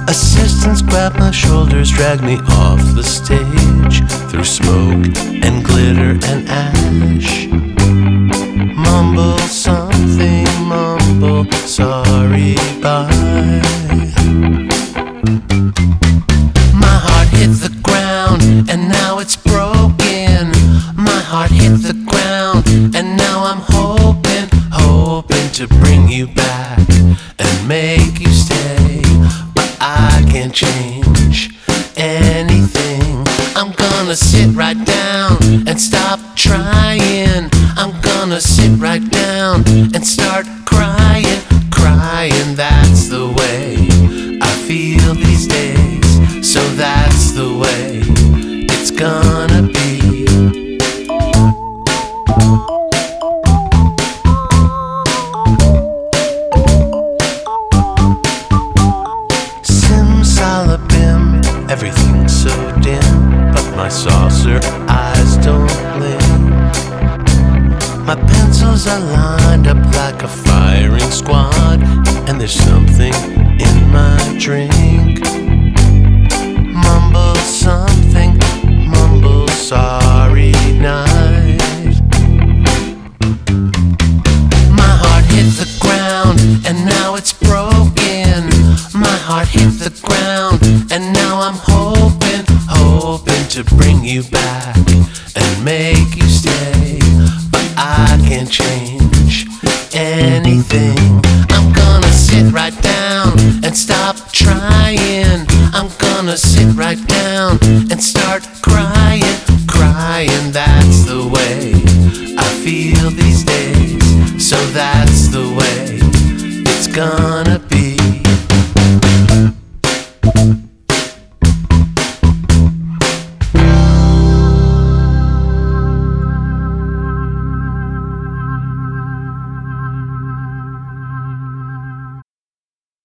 Assistants grab my shoulders, drag me off the stage, through smoke and glitter and ash. Mumble something, mumble, sorry, bye. My heart hit the ground and now it's broken. My heart hit the ground and now I'm hoping, hoping to bring you back and make you stay. But I can't change anything. I'm gonna sit right down and stop trying. I'm gonna sit right down and start crying, crying. That's the way I feel these days, so that's the way it's gonna be. Simsalabim, everything's so dim, but my saucer eyes don't blink. My pencils are lined up like a firing squad, and there's something in my drink. Mumble something, mumble sorry night. My heart hit the ground and now it's broken. My heart hit the ground and now I'm hoping, hoping to bring you back and make you stay. But I can't change anything. I'm gonna sit right down and stop trying. I'm gonna sit right down and start crying, crying. That's the way I feel these days, so that's the way it's gonna be.